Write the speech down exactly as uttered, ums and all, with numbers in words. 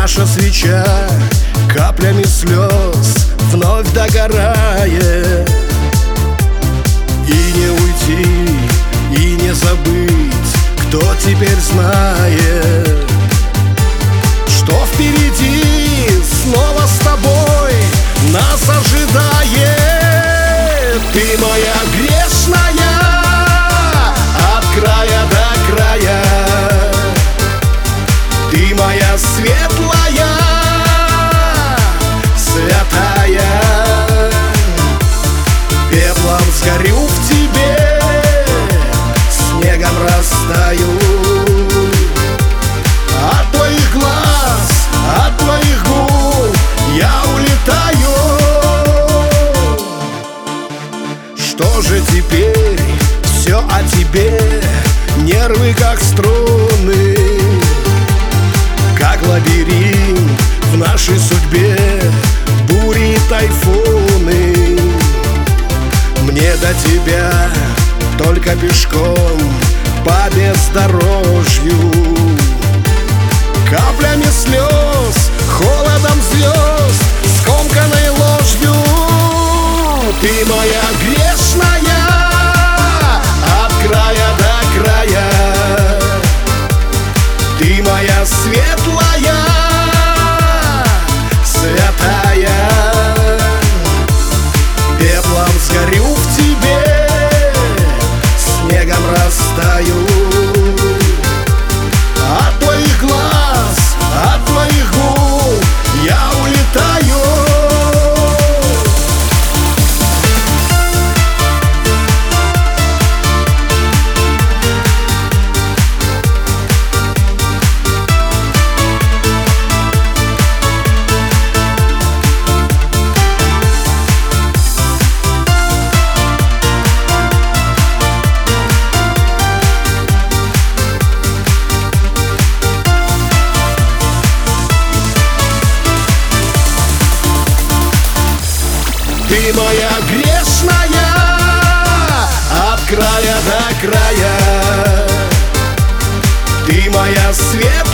Наша свеча каплями слез вновь догорает. И не уйти, и не забыть, кто теперь знает, что впереди снова с тобой нас ожидает. Ты моя грешная от края до края, ты моя светлая, святая. Пеплом сгорю в тебе, снегом растаю. От твоих глаз, от твоих губ я улетаю. Что же теперь? Все о тебе, нервы как струны, как лабиринт в нашей судьбе, бури и тайфуны. Мне до тебя только пешком по бездорожью, каплями слез, холодом звезд, скомканной ложью. Ты моя грешная от края до края, ты моя светлая, святая. Пеплом сгорю в тебе, снегом растаю. От твоих глаз, от твоих губ я улетаю. Ты моя грешная от края до края, ты моя свет